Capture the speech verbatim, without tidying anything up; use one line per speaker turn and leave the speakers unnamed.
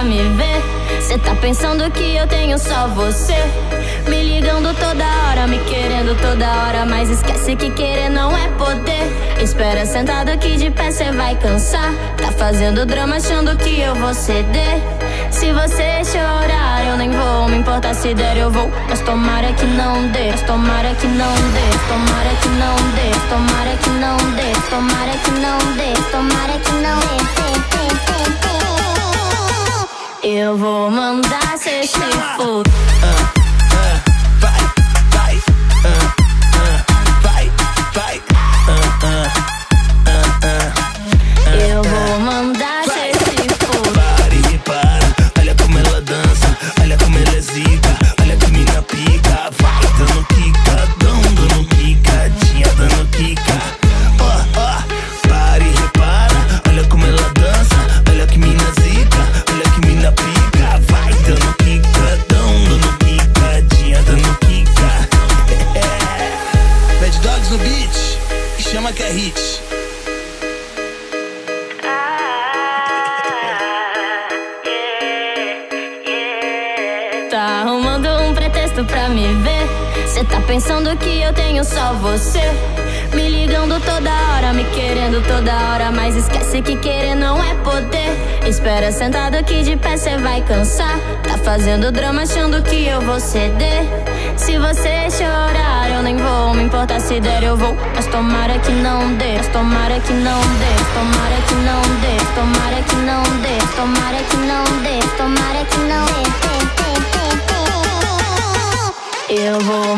me ver. Cê tá pensando que eu tenho só você, me ligando toda hora, me querendo toda hora, mas esquece que querer não é poder. Espera sentado aqui de pé, cê vai cansar. Tá fazendo drama achando que eu vou ceder. Se você chorar, eu nem vou me importar, se der eu vou. Mas tomara que não dê, mas tomara que não dê, tomara que não dê, tomara que não dê, tomara que não dê, tomara que não dê. Eu vou mandar cê se fuder. Eu vou mandar cê se fuder.
Para e repara, olha como ela dança, olha como ela é zica, olha que mina pica. Vai dando quicadão, dando quicadinha, dando quica. Ó, ó, para e repara, olha como ela dança, olha que mina zica, olha que mina pica. Vai dando quicadão, dando quicadinha, dando quica. Bad Dogs no beat, chama que é hit.
Tá arrumando um pretexto pra me ver. Cê tá pensando que eu tenho só você, me ligando toda hora, me querendo toda hora, mas esquece que querer não é poder. Espera sentado aqui de pé, cê vai cansar. Tá fazendo drama achando que eu vou ceder. Se você chorar, eu nem vou me importar, se der eu vou. Mas tomara que não dê, mas tomara que não dê, tomara que não dê, tomara que não dê, tomara que não dê, tomara que não dê. Eu vou